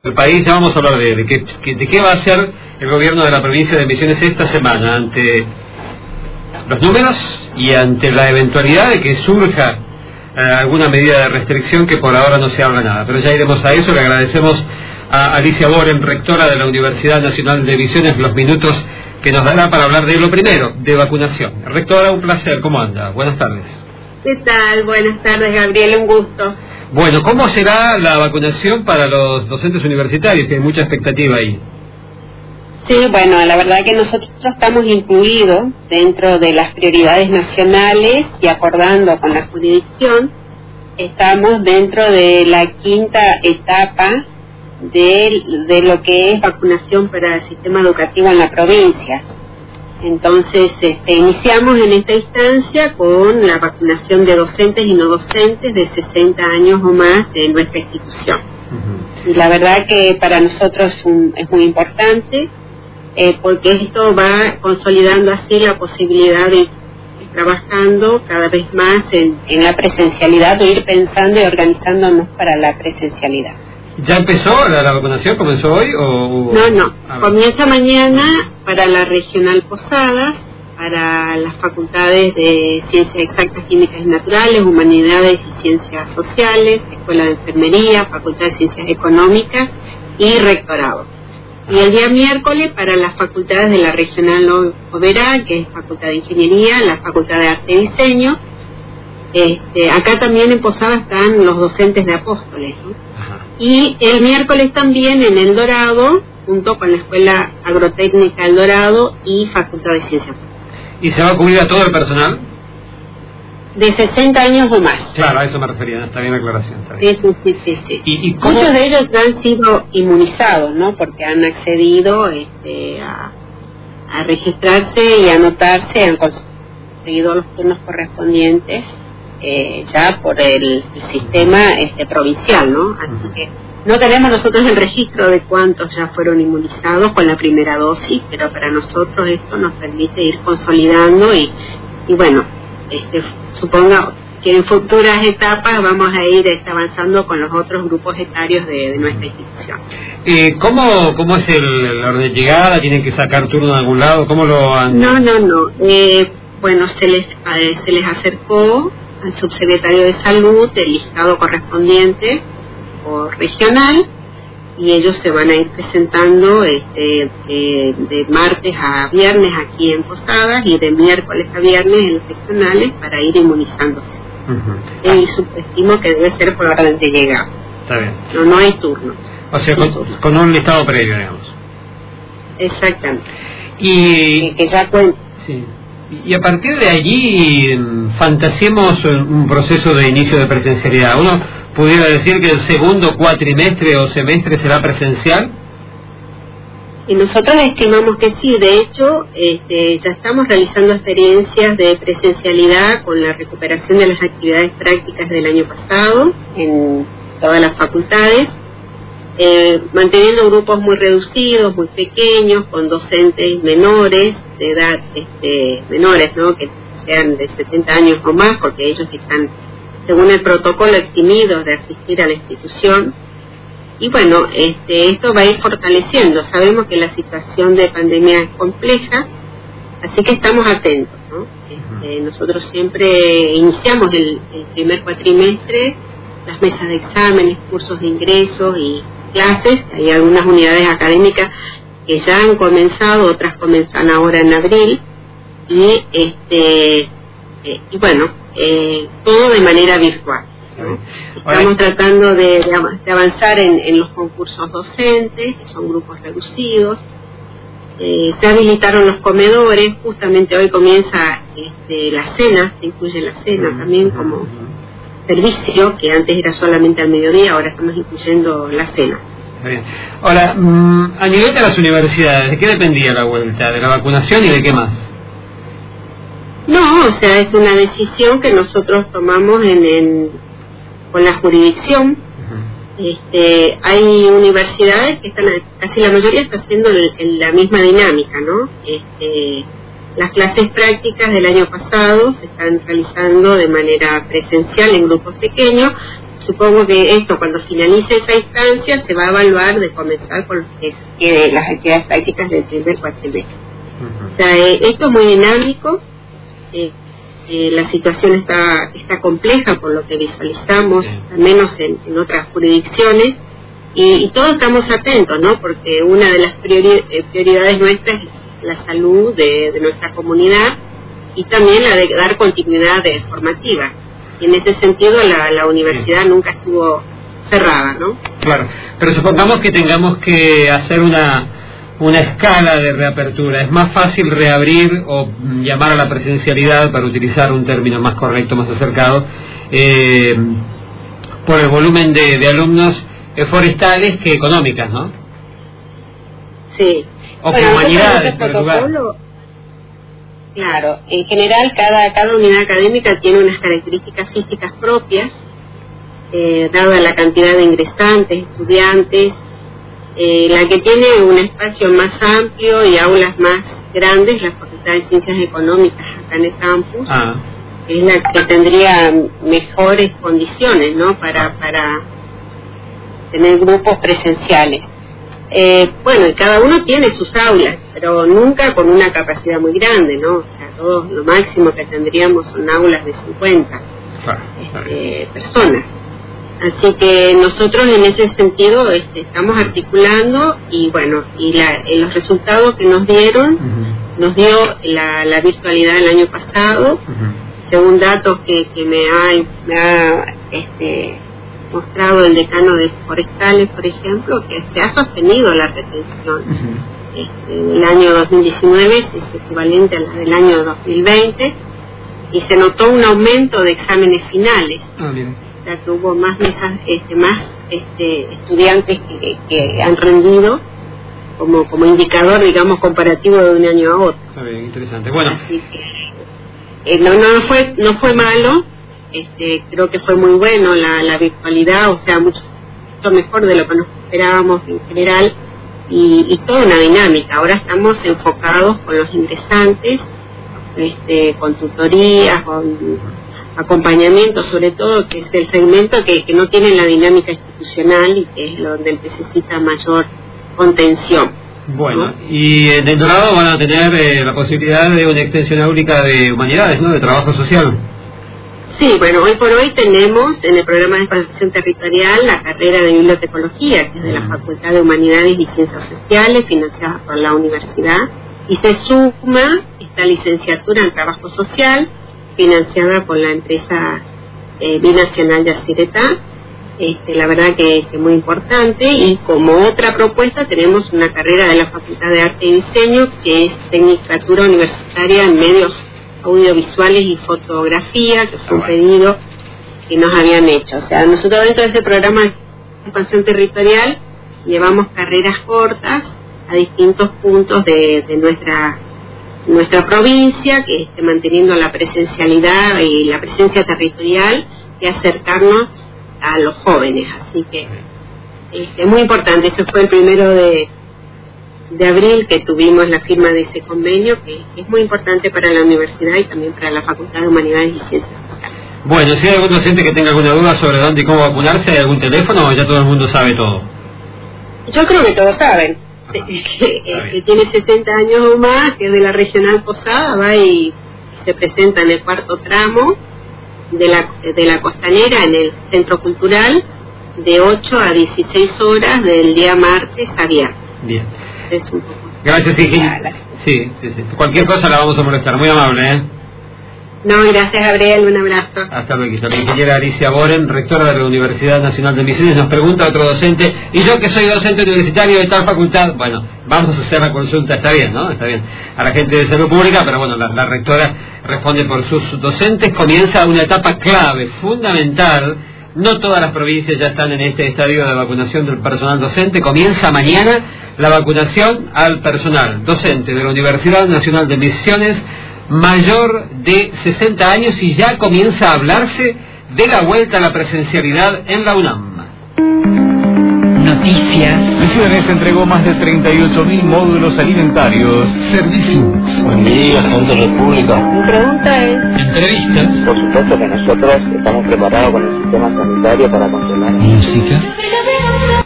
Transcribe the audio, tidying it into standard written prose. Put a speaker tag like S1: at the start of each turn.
S1: El país, ya vamos a hablar de qué va a hacer el gobierno de la provincia de Misiones esta semana ante los números y ante la eventualidad de que surja alguna medida de restricción, que por ahora no se habla nada, pero ya iremos a eso. Le agradecemos a Alicia Boren, rectora de la Universidad Nacional de Misiones, los minutos que nos dará para hablar de lo primero, de vacunación. Rectora, un placer, ¿cómo anda? Buenas tardes.
S2: ¿Qué tal? Buenas tardes, Gabriel, un gusto.
S1: Bueno, ¿cómo será la vacunación para los docentes universitarios? Que hay mucha expectativa ahí.
S2: Sí, bueno, la verdad que nosotros estamos incluidos dentro de las prioridades nacionales y acordando con la jurisdicción, estamos dentro de la quinta etapa de lo que es vacunación para el sistema educativo en la provincia. Entonces, iniciamos en esta instancia con la vacunación de docentes y no docentes de 60 años o más de nuestra institución. Y la verdad que para nosotros es muy importante, porque esto va consolidando así la posibilidad de ir trabajando cada vez más en la presencialidad, o ir pensando y organizándonos para la presencialidad.
S1: ¿Ya empezó la vacunación? ¿Comenzó hoy?
S2: No. Comienza mañana para la regional Posadas, para las facultades de Ciencias Exactas, Químicas y Naturales, Humanidades y Ciencias Sociales, Escuela de Enfermería, Facultad de Ciencias Económicas y Rectorado. Y el día miércoles para las facultades de la regional Oberá, que es Facultad de Ingeniería, la Facultad de Arte y Diseño. Acá también en Posadas están los docentes de Apóstoles, ¿no? Y el miércoles también en El Dorado, junto con la Escuela Agrotécnica El Dorado y Facultad de Ciencias.
S1: ¿Y se va a cubrir a todo el personal?
S2: De 60 años o más.
S1: Claro, a eso me refería, está bien la aclaración. Está bien.
S2: Sí.
S1: ¿Y
S2: muchos de ellos han sido inmunizados, ¿no? Porque han accedido a registrarse y anotarse, han conseguido los turnos correspondientes ya por el sistema provincial, ¿no? Así que no tenemos nosotros el registro de cuántos ya fueron inmunizados con la primera dosis, pero para nosotros esto nos permite ir consolidando y bueno, suponga que en futuras etapas vamos a ir avanzando con los otros grupos etarios de nuestra institución.
S1: ¿Cómo es el orden de llegada? ¿Tienen que sacar turno de algún lado? ¿Cómo lo han...?
S2: No. Bueno, se les acercó al subsecretario de Salud el listado correspondiente por regional, y ellos se van a ir presentando de martes a viernes aquí en Posadas y de miércoles a viernes en los regionales para ir inmunizándose. Y subestimo que debe ser por orden de llegada.
S1: Está bien.
S2: No hay turno.
S1: O sea, con un listado previo, digamos.
S2: Exactamente.
S1: Y
S2: que ya cuenta.
S1: Sí. Y a partir de allí fantasiemos un proceso de inicio de presencialidad. ¿Uno pudiera decir que el segundo cuatrimestre o semestre será presencial?
S2: Y nosotros estimamos que sí. De hecho, ya estamos realizando experiencias de presencialidad con la recuperación de las actividades prácticas del año pasado en todas las facultades, manteniendo grupos muy reducidos, muy pequeños, con docentes menores, de edad menores, ¿no? Que sean de 70 años o más, porque ellos están, según el protocolo, eximidos de asistir a la institución. Y bueno, esto va a ir fortaleciendo. Sabemos que la situación de pandemia es compleja, así que estamos atentos, ¿no? Nosotros siempre iniciamos el primer cuatrimestre, las mesas de exámenes, cursos de ingresos y clases. Hay algunas unidades académicas que ya han comenzado, otras comienzan ahora en abril, y bueno, todo de manera virtual, ¿no? Estamos tratando de avanzar en los concursos docentes, que son grupos reducidos. Se habilitaron los comedores, justamente hoy comienza la cena, se incluye la cena también como servicio, que antes era solamente al mediodía, ahora estamos incluyendo la cena.
S1: Está bien. Ahora, a nivel de las universidades, ¿de qué dependía la vuelta? ¿De la vacunación y de qué más?
S2: No, o sea, es una decisión que nosotros tomamos con la jurisdicción. Hay universidades que están, casi la mayoría está haciendo la misma dinámica, ¿no? Las clases prácticas del año pasado se están realizando de manera presencial en grupos pequeños, supongo que esto, cuando finalice esa instancia, se va a evaluar de comenzar con las actividades prácticas del primer cuatrimestre. O sea, esto es muy dinámico, la situación está compleja por lo que visualizamos, al menos en otras jurisdicciones, y todos estamos atentos, ¿no? Porque una de las prioridades nuestras es la salud de nuestra comunidad y también la de dar continuidad formativa. Y en ese sentido la universidad nunca estuvo cerrada, ¿no?
S1: Claro, pero supongamos que tengamos que hacer una escala de reapertura. ¿Es más fácil reabrir o llamar a la presencialidad, para utilizar un término más correcto, más acercado, por el volumen de alumnos forestales que económicas, ¿no?
S2: Sí.
S1: O que humanidades,
S2: claro, en general cada unidad académica tiene unas características físicas propias, dada la cantidad de ingresantes, estudiantes. La que tiene un espacio más amplio y aulas más grandes, la Facultad de Ciencias Económicas acá en el campus, es la que tendría mejores condiciones, ¿no? Para tener grupos presenciales. Bueno, y cada uno tiene sus aulas, pero nunca con una capacidad muy grande, ¿no? O sea, todos lo máximo que tendríamos son aulas de 50 personas. Así que nosotros en ese sentido estamos articulando y bueno, y los resultados que nos dieron, nos dio la virtualidad el año pasado, según datos que me ha mostrado el decano de Forestales, por ejemplo, que se ha sostenido la retención. El año 2019 es equivalente a la del año 2020 y se notó un aumento de exámenes finales. O sea, que hubo más mesas, estudiantes que han rendido como indicador, digamos, comparativo de un año a otro.
S1: Está bien, interesante. Bueno,
S2: así que no fue malo. Creo que fue muy bueno la virtualidad, o sea, mucho mejor de lo que nos esperábamos en general, y toda una dinámica. Ahora estamos enfocados con los ingresantes, con tutorías, con acompañamiento, sobre todo, que es el segmento que no tiene la dinámica institucional y que es donde necesita mayor contención.
S1: Bueno, ¿no? Y en el Dorado van a tener la posibilidad de una extensión áulica de humanidades, ¿no? De trabajo social.
S2: Sí, bueno, hoy por hoy tenemos en el programa de expansión territorial la carrera de bibliotecología, que es de la Facultad de Humanidades y Ciencias Sociales, financiada por la universidad, y se suma esta licenciatura en trabajo social, financiada por la empresa binacional de Aciretá. La verdad que es muy importante, y como otra propuesta tenemos una carrera de la Facultad de Arte y Diseño, que es Tecnicatura Universitaria en Medios Audiovisuales y Fotografía, que fue un pedido que nos habían hecho. O sea, nosotros dentro de ese programa de expansión territorial llevamos carreras cortas a distintos puntos de nuestra provincia, que esté manteniendo la presencialidad y la presencia territorial, y acercarnos a los jóvenes. Así que es muy importante. Eso fue el 1 de abril que tuvimos la firma de ese convenio, que es muy importante para la universidad y también para la Facultad de Humanidades y Ciencias Sociales.
S1: Bueno, si hay algún docente que tenga alguna duda sobre dónde y cómo vacunarse, ¿hay algún teléfono o ya todo el mundo sabe todo?
S2: Yo creo que todos saben. Que tiene 60 años o más, que es de la Regional Posada, va y se presenta en el 4º tramo de la Costanera, en el Centro Cultural, de 8 a 16 horas del día martes a viernes.
S1: Bien.
S2: Es un poco.
S1: Gracias, Ingeniera. Sí. Cualquier cosa la vamos a molestar. Muy amable,
S2: No, gracias, Gabriel. Un abrazo.
S1: Hasta luego. La ingeniera Alicia Boren, rectora de la Universidad Nacional de Misiones, nos pregunta otro docente: y yo que soy docente universitario de tal facultad. Bueno, vamos a hacer la consulta, está bien, ¿no? Está bien, a la gente de salud pública, pero bueno, la rectora responde por sus docentes. Comienza una etapa clave, fundamental. No todas las provincias ya están en este estadio de vacunación del personal docente. Comienza mañana la vacunación al personal docente de la Universidad Nacional de Misiones mayor de 60 años, y ya comienza a hablarse de la vuelta a la presencialidad en la UNAM.
S3: noticias.
S4: Misiones entregó más de 38.000 módulos alimentarios.
S3: Servicios.
S5: Buen día, gente de República.
S2: Mi pregunta es...
S3: Entrevistas.
S5: Por supuesto que nosotros estamos preparados con el sistema sanitario para controlar.
S3: Música.